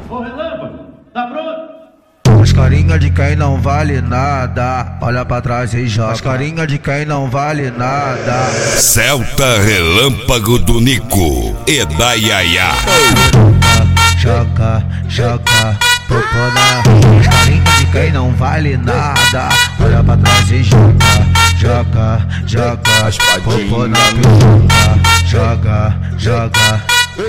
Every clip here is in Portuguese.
Ô Relâmpago, tá pronto? As carinha de quem não vale nada, olha pra trás e joga. As carinha de quem não vale nada. Celta Relâmpago do Nico e da Yaya. Joga, joga, popona. As carinha de quem não vale nada, olha pra trás e joga. Joga, joga, popona, joga, joga.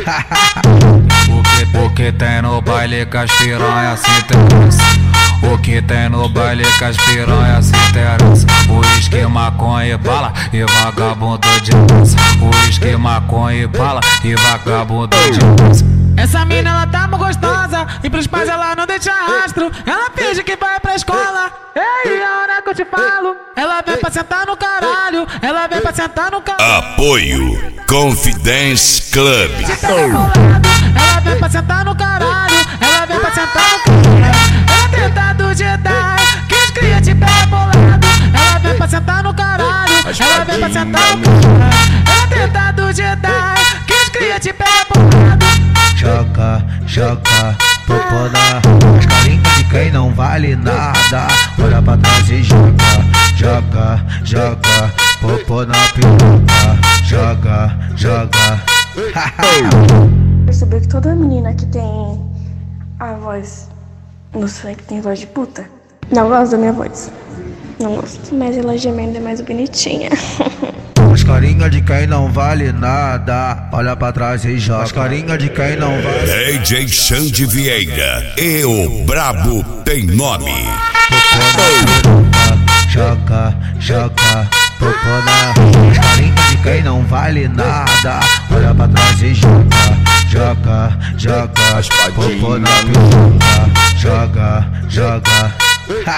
O que tem no baile com as piranhas se interessa. O que tem no baile com as piranhas se interessa. Uísque, maconha e bala e vagabundo de dança. Uísque, maconha e bala e vagabundo de dança. Essa mina ela tá muito gostosa e pros pais ela não deixa rastro. Ela finge que vai pra escola. Ei, a hora que eu te falo, ela vem pra sentar no caralho. Ela vem pra sentar no caralho. Apoio Confidence Club. Ela vem pra sentar no caralho. Ela vem pra sentar no caralho. Ela tenta do Jedi que os cria de pé bolado. Ela vem pra sentar no caralho. Ela vem pra sentar no caralho. Ela tenta do Jedi que os cria de pé bolado. Joga, joga, popona. As carinha de quem não vale nada, olha pra trás e joga. Joga, joga, popona, piroca. Joga, joga. Percebeu que toda menina que tem a voz, não sei, que tem voz de puta, não gosto da minha voz. Não gosto, mas ela gemendo é mais bonitinha. As carinha de quem não vale nada, olha pra trás e joga. As carinha de quem não vale. DJ Xande Vieira e o Brabo tem nome. Joga, joga, popona. As carinha de quem não vale nada, olha pra trás e joga. Joga, joga, popona, joga, joga.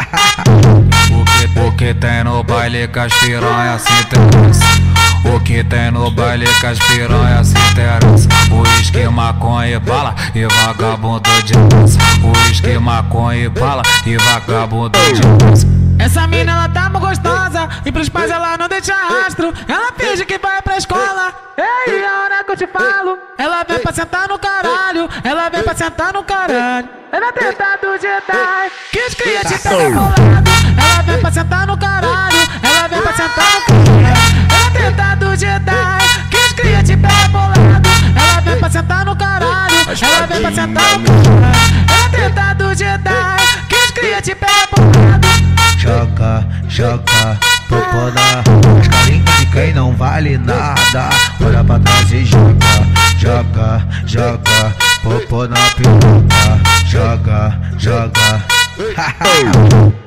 O que tem no baile com as piranhas se interessa. O que tem no baile com as piranhas se interessa. Uísque, maconha e bala e vagabundo de dança. Uísque, maconha e bala e vagabundo de dança. Essa mina ela tá muito gostosa e pros pais ela não deixa rastro. Ela finge que vai pra escola. Ei, a hora que eu te falo, ela vem pra sentar no caralho. Ela vem pra sentar no caralho. Ela tenta do Jedi que os cria de pé bolado. Ela vem pra sentar no caralho. Ela vem pra sentar no caralho. Ela tenta do Jedi que os cria de pé bolado. Ela vem pra sentar no caralho. Ela vem pra sentar no caralho. Ela tenta do Jedi que os cria de pé bolado. Joga, joga, popona. As carinha de quem não vale nada, olha pra trás e joga. Joga, joga, popona, piroca. Joga, joga.